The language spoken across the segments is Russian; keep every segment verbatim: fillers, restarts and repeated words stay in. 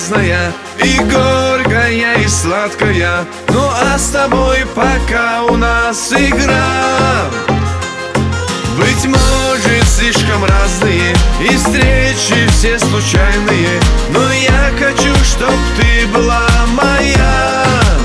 разная, и горькая, и сладкая. Ну а с тобой пока у нас игра. Быть может, слишком разные, и встречи все случайные, но я хочу, чтоб ты была моя.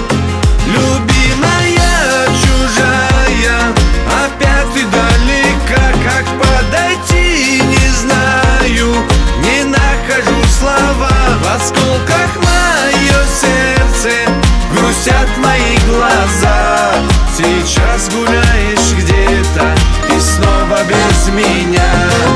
Любимая, чужая, опять ты далека, как подойти, не знаю. Не нахожу слова, в осколках мое сердце, грустят мои глаза. Сейчас гуляешь где-то и снова без меня.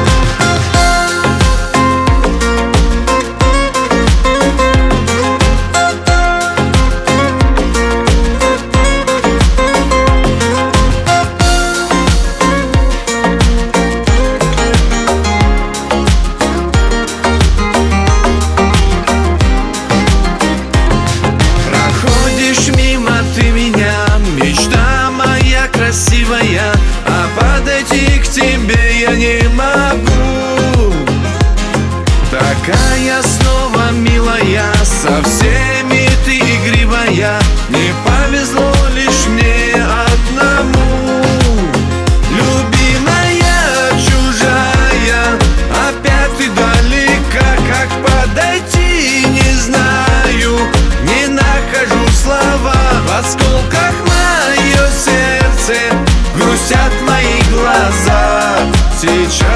Красивая, а подойти к тебе я не могу. Такая снова милая, со всеми ты игривая. Не повезло лишь мне одному. Любимая, чужая, опять ты далека, как подойти, не знаю. Не нахожу слова, в осколках мое сердце, грустят мои глаза. Сейчас